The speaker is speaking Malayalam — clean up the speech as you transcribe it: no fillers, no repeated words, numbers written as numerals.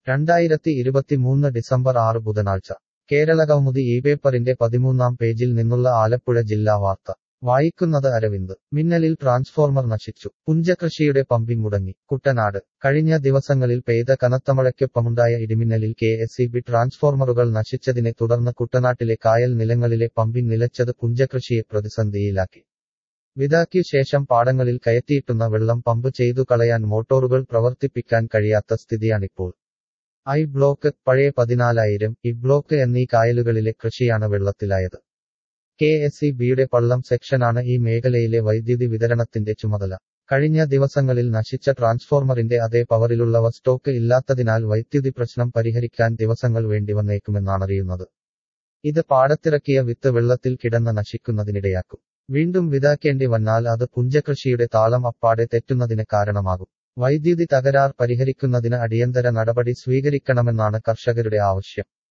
2023 ഡിസംബർ 6 ബുധനാഴ്ച കേരളകൗമുദി പേപ്പറിന്റെ 13-ാം പേജിൽ നിന്നുള്ള ആലപ്പുഴ ജില്ലാ വാർത്ത വായിക്കുന്നത് അരവിന്ദ്. മിന്നലിൽ ട്രാൻസ്ഫോർമർ നശിച്ചു. പുഞ്ചകൃഷിയുടെ പമ്പിങ് മുടങ്ങി. കുട്ടനാട്. കഴിഞ്ഞ ദിവസങ്ങളിൽ പെയ്ത കനത്ത മഴയ്ക്കൊപ്പമുണ്ടായ ഇടിമിന്നലിൽ കെ.എസ്.ഇ.ബി. ട്രാൻസ്ഫോർമറുകൾ നശിച്ചതിനെ തുടർന്ന് കുട്ടനാട്ടിലെ കായൽ നിലങ്ങളിലെ പമ്പിങ് നിലച്ചത് പുഞ്ചകൃഷിയെ പ്രതിസന്ധിയിലാക്കി. വിതയ്ക്കു ശേഷം പാടങ്ങളിൽ കയറ്റിയിട്ടുന്ന വെള്ളം പമ്പ് ചെയ്തു കളയാൻ മോട്ടോറുകൾ പ്രവർത്തിപ്പിക്കാൻ കഴിയാത്ത സ്ഥിതിയാണിപ്പോൾ. ഐ ബ്ലോക്ക്, പഴയ 14,000, ഇ ബ്ലോക്ക് എന്നീ കായലുകളിലെ കൃഷിയാണ് വെള്ളത്തിലായത്. കെ.എസ്.ഇ.ബിയുടെ പള്ളം സെക്ഷനാണ് ഈ മേഖലയിലെ വൈദ്യുതി വിതരണത്തിന്റെ ചുമതല. കഴിഞ്ഞ ദിവസങ്ങളിൽ നശിച്ച ട്രാൻസ്ഫോർമറിന്റെ അതേ പവറിലുള്ളവ സ്റ്റോക്ക് ഇല്ലാത്തതിനാൽ വൈദ്യുതി പ്രശ്നം പരിഹരിക്കാൻ ദിവസങ്ങൾ വേണ്ടിവന്നേക്കുമെന്നാണറിയുന്നത്. ഇത് പാടത്തിറക്കിയ വിത്ത് വെള്ളത്തിൽ കിടന്ന് നശിക്കുന്നതിനിടയാക്കും. വീണ്ടും വിതയ്ക്കേണ്ടി വന്നാൽ അത് പുഞ്ചകൃഷിയുടെ താളം അപ്പാടെ തെറ്റുന്നതിന് കാരണമാകും. വൈദ്യുതി തകരാർ പരിഹരിക്കുന്നതിന് അടിയന്തര നടപടി സ്വീകരിക്കണമെന്നാണ് കർഷകരുടെ ആവശ്യം.